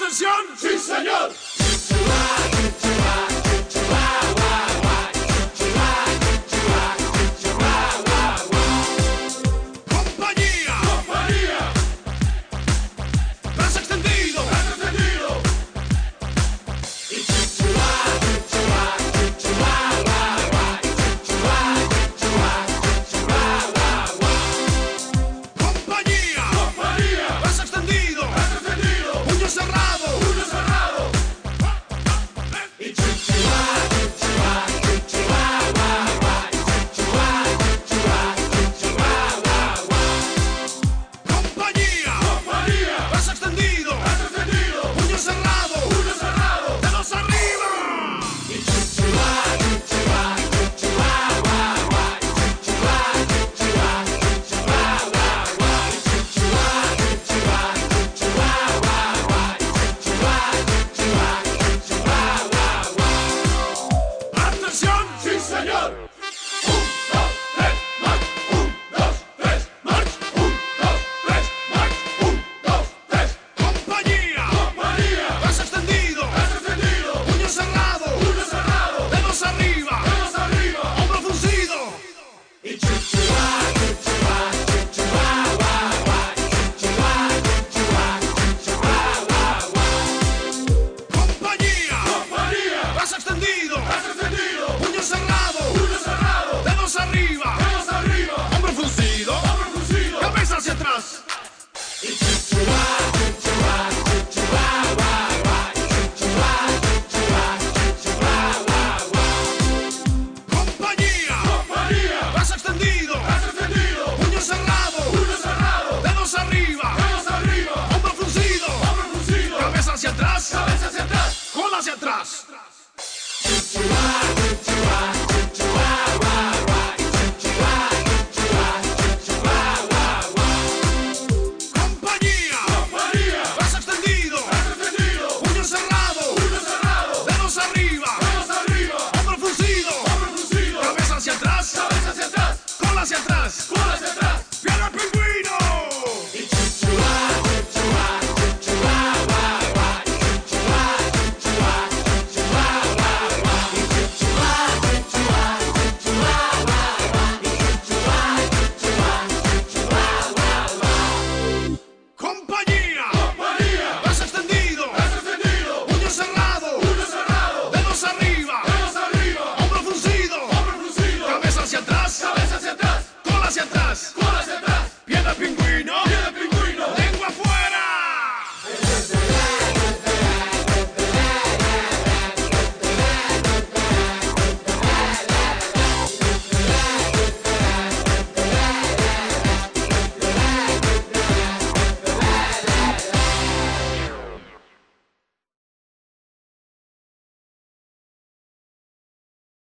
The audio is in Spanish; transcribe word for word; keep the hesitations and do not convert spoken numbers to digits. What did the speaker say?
¡Atención! ¡Sí, señor! ¡Compañía! ¡Compañía! ¡Brazo extendido! ¡Brazo extendido! ¡Compañía! ¡Compañía! ¡Brazo extendido! ¡Brazo extendido! ¡Puño cerrado! ¡Puño cerrado! ¡Compañía! ¡Compañía! ¡Brazo extendido! ¡Brazo extendido! ¡Puño cerrado! ¡Puño cerrado! ¡Dedos arriba! ¡Atención! ¡Sí, señor! ¡Un, dos, tres, march! ¡Un, dos, tres, march! ¡Un, dos, tres, march! ¡Un, dos, tres! ¡Compañía! ¡Compañía! ¡Brazo extendido! ¡Brazo extendido! ¡Puño cerrado! ¡Puño cerrado! ¡Dedos arriba! ¡Dedos arriba! ¡Hombro fruncido! ¡Compañía! ¡Compañía! ¡Brazo extendido! ¡Brazo extendido! ¡Puño cerrado! ¡Puño cerrado! ¡Dedos arriba! ¡Dedos arriba! ¡Hombro fruncido! ¡Hombro fruncido! ¡Cabeza hacia atrás! ¡Y